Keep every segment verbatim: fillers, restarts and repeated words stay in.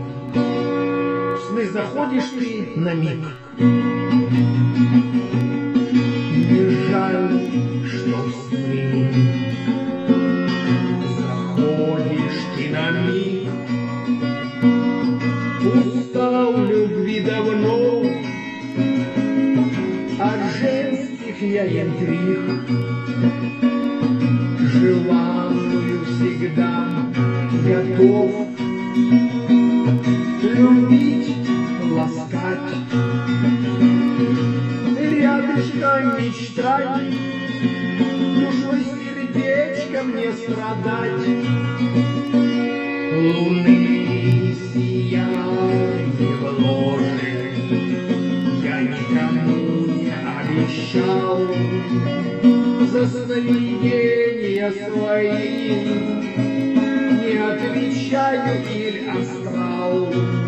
В сны заходишь ты на миг. Не жаль, что в сны заходишь ты на миг. Устал любви давно от женских я интриг. Желанную всегда готов любить, ласкать, рядышком мечтать, душой сердечком не страдать. Луны сияние в ложе я никому не обещал. За сновидения свои не отвечаю или астрал.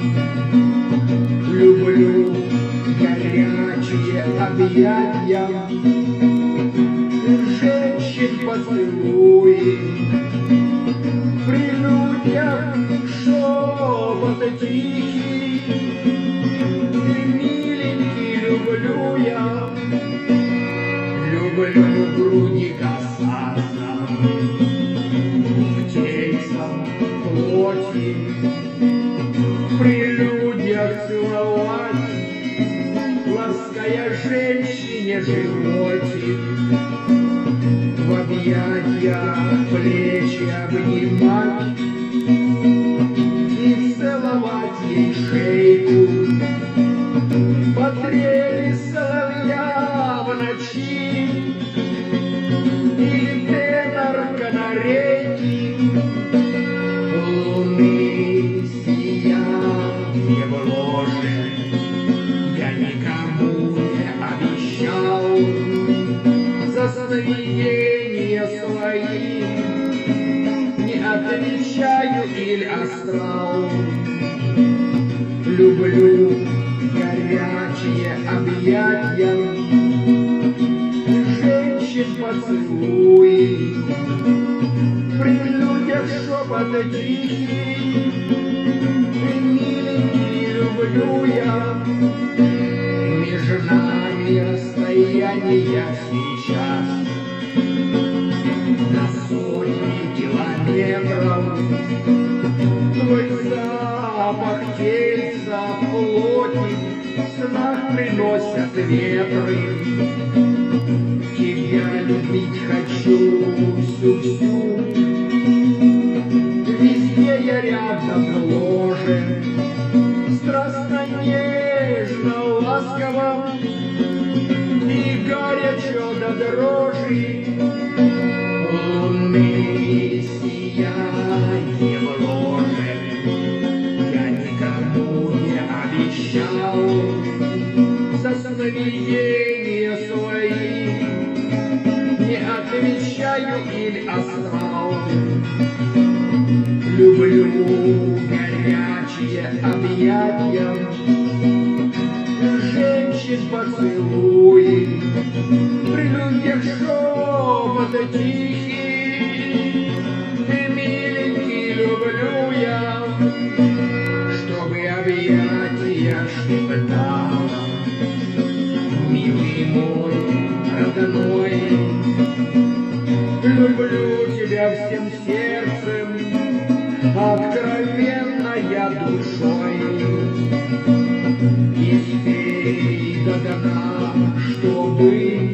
Люблю горячие объятия, женщин поцелуи, при людях шепот тихий, и миленький люблю я. Люблю в груди касаться, в тельцам плоти, при людях целовать, лаская женщине животик, в объятиях плечи обнимать и целовать ей шейку. Потрели соловья в ночи или тенор канарейки. Луны сияние в ложе я никому не обещал. За сновидения свои не отвечаю или астрал. Люблю горячие объятия, женщин поцелуи, при людях шепот тихий, и миленький люблю я. Между нами расстояние сейчас на сотни километров. Твой запах тельца плоти в снах приносят ветры. Тебя любить хочу всю-всю, везде я рядом в ложе, страстно, нежно, ласково и горячо до дрожи. Луны сияние в ложе я никому не обещал. За сновидения свои не отвечаю или астрал. Люблю горячие объятия, женщин поцелуи, при людях шепот тихий, и миленький люблю я. Чтобы объятия шептала, милый мой родной, люблю тебя всем сердцем, откровенно я душой. И спей до дна, чтобы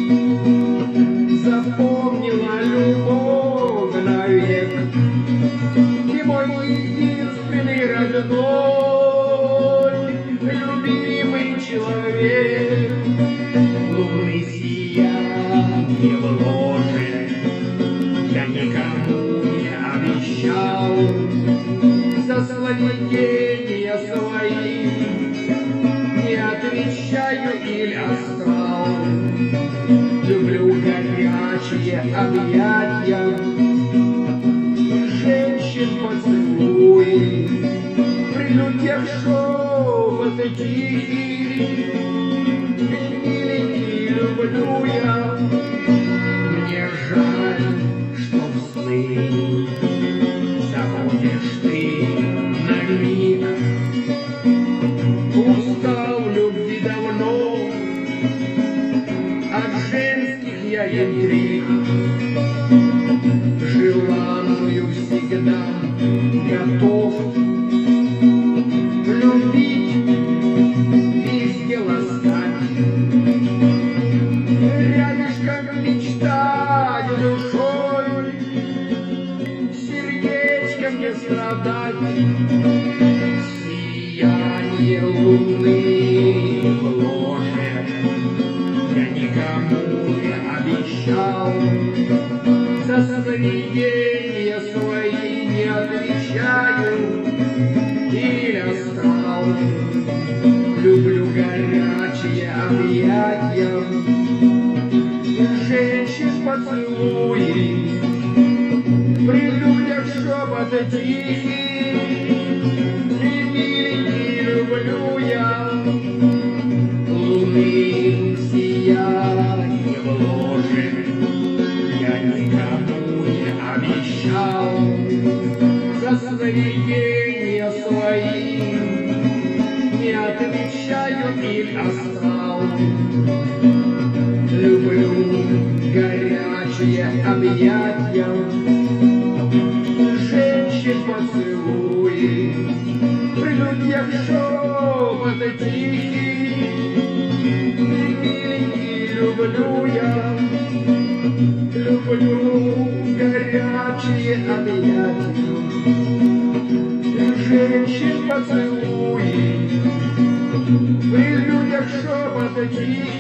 запомнила любовь навек. Ты мой единственный родной, любимый человек. Луны сияние в ложе я никому не обещал. За сновидения свои не отвечаю или астрал. Люблю горячие объятия, женщин поцелуи, при людях шепот тихий, и миленький люблю я. Мне жаль, что в сны заходишь ты на миг. слов. Любить, везде ласкать, рядышком мечтаю душой, сердечком не страдать. Сияние луны в ложе я никому не обещал, за сновидения свои не отвечаю и остал. Люблю горячие объятия, женщин поцелуи, при людях шепоты тихий, и миленький люблю я. Луны сияние в ложе я никому не обещал, за сновидения свои не отвечаю и астрал. Люблю горячие объятия, женщин поцелуи, при людях шепоты тихий, и миленький люблю я. Люблю горячие объятия, женщин поцелуи, при людях шепоты тихий.